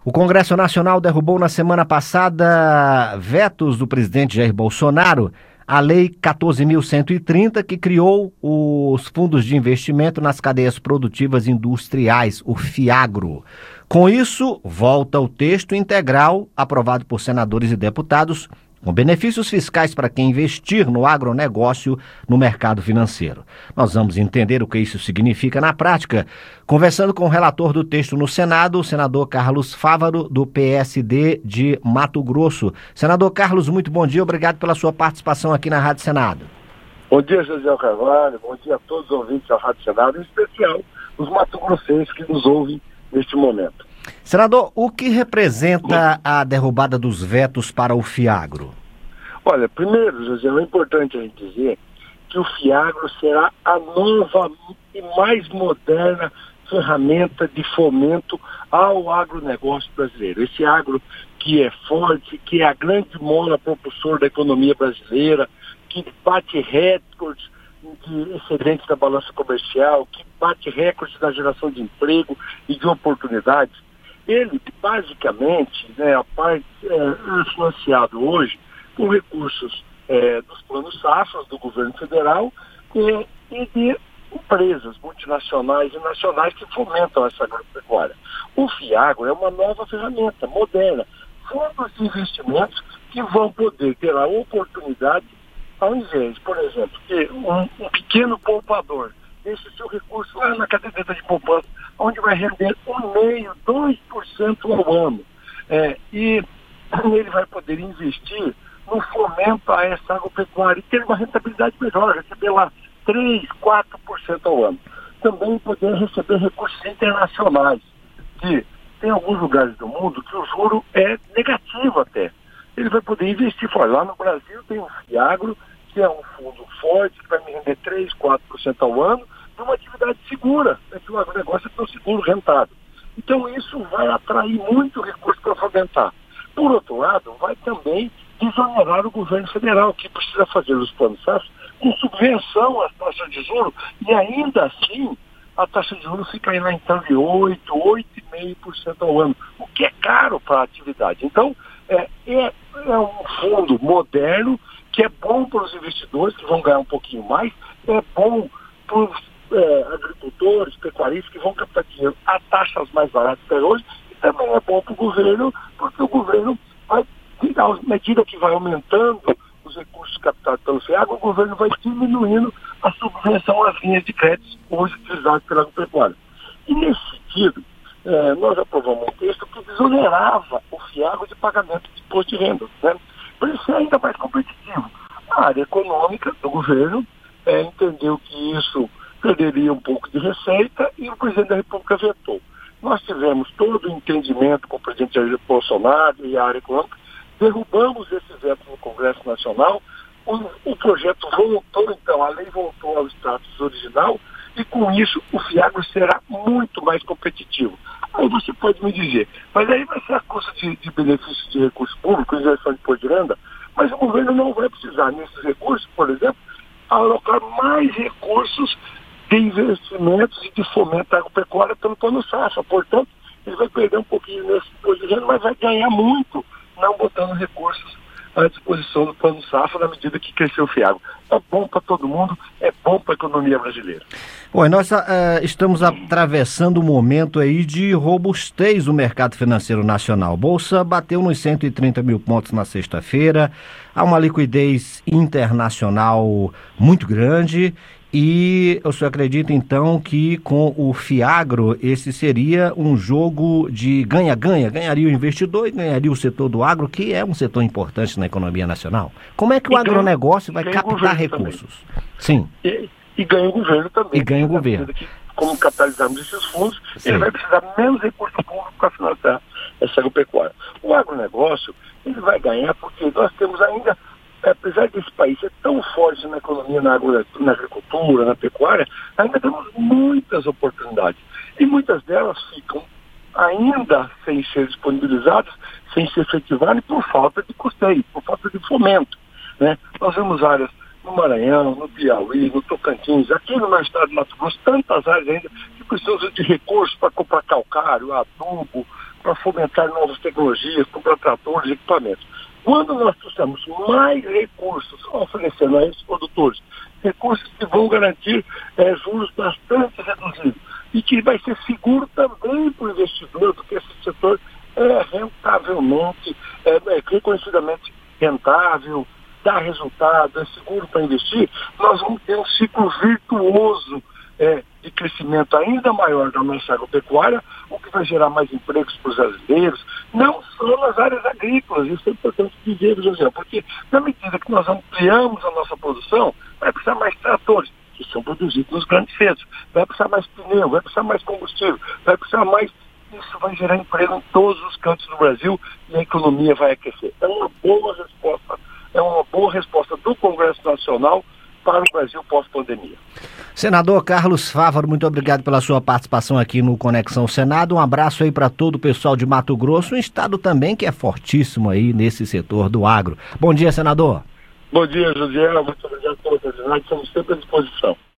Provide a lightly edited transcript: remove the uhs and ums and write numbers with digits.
O Congresso Nacional derrubou na semana passada vetos do presidente Jair Bolsonaro à Lei 14.130, que criou os fundos de investimento nas cadeias produtivas industriais, o FIAGRO. Com isso, volta o texto integral aprovado por senadores e deputados, com benefícios fiscais para quem investir no agronegócio no mercado financeiro. Nós vamos entender o que isso significa na prática, conversando com o relator do texto no Senado, o senador Carlos Fávaro, do PSD de Mato Grosso. Senador Carlos, muito bom dia, obrigado pela sua participação aqui na Rádio Senado. Bom dia, José Carvalho, bom dia a todos os ouvintes da Rádio Senado, em especial os mato-grossenses que nos ouvem neste momento. Senador, o que representa a derrubada dos vetos para o FIAGRO? Olha, primeiro, José, é importante a gente dizer que o FIAGRO será a nova e mais moderna ferramenta de fomento ao agronegócio brasileiro. Esse agro que é forte, que é a grande mola propulsor da economia brasileira, que bate recordes de excedentes da balança comercial, que bate recordes da geração de emprego e de oportunidades. Ele, basicamente, é financiado hoje com recursos dos planos safras do governo federal e de empresas multinacionais e nacionais que fomentam essa agropecuária. O FIAGRO é uma nova ferramenta moderna, fundos de investimentos que vão poder ter a oportunidade, ao invés, por exemplo, ter um pequeno poupador, deixe seu recurso lá na caderneta de poupança, onde vai render 1,5%, 2% ao ano. E ele vai poder investir no fomento a essa agropecuária e ter uma rentabilidade melhor, receber lá 3%, 4% ao ano. Também poder receber recursos internacionais, que tem alguns lugares do mundo que o juro é negativo até. Ele vai poder investir fora. Lá no Brasil tem o FIAGRO, que é um fundo forte, que vai me render 3%, 4% ao ano, de uma atividade segura, que o agronegócio é tão seguro, rentável. Então isso vai atrair muito recurso para fomentar. Por outro lado, vai também desonerar o governo federal, que precisa fazer os planos safra com subvenção às taxas de juros, e ainda assim a taxa de juros fica aí lá em torno de 8%, 8,5% ao ano, o que é caro para a atividade. Então, é um fundo moderno, que é bom para os investidores, que vão ganhar um pouquinho mais, é bom para os agricultores, pecuaristas, que vão captar dinheiro a taxas mais baratas que hoje, e também é bom para o governo, porque o governo vai, à medida que vai aumentando os recursos captados pelo FIAGRO, o governo vai diminuindo a subvenção às linhas de crédito hoje utilizadas pela agropecuária. E nesse sentido, nós aprovamos um texto que desonerava o FIAGRO de pagamento de imposto de renda, né? Para ele ser ainda mais competitivo. A área econômica do governo entendeu que isso perderia um pouco de receita e o presidente da República vetou. Nós tivemos todo o entendimento com o presidente Jair Bolsonaro e a área econômica, derrubamos esse veto no Congresso Nacional, o projeto voltou, então, a lei voltou ao status original, e com isso o FIAGRO será muito mais competitivo. Aí você pode me dizer, mas aí vai ser a custa de benefícios de recursos públicos, injeção de imposto de renda, mas o governo não vai precisar, nesses recursos, por exemplo, alocar mais recursos de investimentos e de fomento à agropecuária pelo plano safra. Portanto, ele vai perder um pouquinho nesse imposto de renda, mas vai ganhar muito não botando recursos à disposição do plano safra na medida que cresceu o FIAGRO. É bom para todo mundo, é bom para a economia brasileira. Bom, nós estamos atravessando um momento aí de robustez do mercado financeiro nacional. Bolsa bateu nos 130 mil pontos na sexta-feira, há uma liquidez internacional muito grande. E o senhor acredita, então, que com o FIAGRO esse seria um jogo de ganha-ganha? Ganharia o investidor e ganharia o setor do agro, que é um setor importante na economia nacional. Como é que o agronegócio vai captar recursos? Sim. E ganha o governo também. E ganha o governo. Que, como capitalizamos esses fundos, ele vai precisar menos recurso público para financiar essa agropecuária. O agronegócio, ele vai ganhar porque nós temos ainda, apesar desse país ser tão forte na economia, na agricultura, na pecuária, ainda temos muitas oportunidades. E muitas delas ficam ainda sem ser disponibilizadas, sem se efetivarem por falta de custeio, por falta de fomento, né? Nós vemos áreas no Maranhão, no Piauí, no Tocantins, aqui no nosso estado de Mato Grosso, tantas áreas ainda que precisam de recursos para comprar calcário, adubo, para fomentar novas tecnologias, comprar tratores e equipamentos. Quando nós trouxermos mais recursos oferecendo a esses produtores, recursos que vão garantir juros bastante reduzidos e que vai ser seguro também para o investidor, porque esse setor é rentavelmente, reconhecidamente rentável, dá resultado, é seguro para investir, nós vamos ter um ciclo virtuoso de crescimento ainda maior da nossa agropecuária, o que vai gerar mais empregos para os brasileiros, não só nas áreas agrícolas, isso é importante dizer, José, porque na medida que nós ampliamos a nossa produção, vai precisar mais tratores, que são produzidos nos grandes centros, vai precisar mais pneu, vai precisar mais combustível, vai precisar mais. Isso vai gerar emprego em todos os cantos do Brasil e a economia vai aquecer. É uma boa resposta do Congresso Nacional para o Brasil pós-pandemia. Senador Carlos Fávaro, muito obrigado pela sua participação aqui no Conexão Senado. Um abraço aí para todo o pessoal de Mato Grosso, um estado também que é fortíssimo aí nesse setor do agro. Bom dia, senador. Bom dia, José. Muito obrigado pela oportunidade. Estamos sempre à disposição.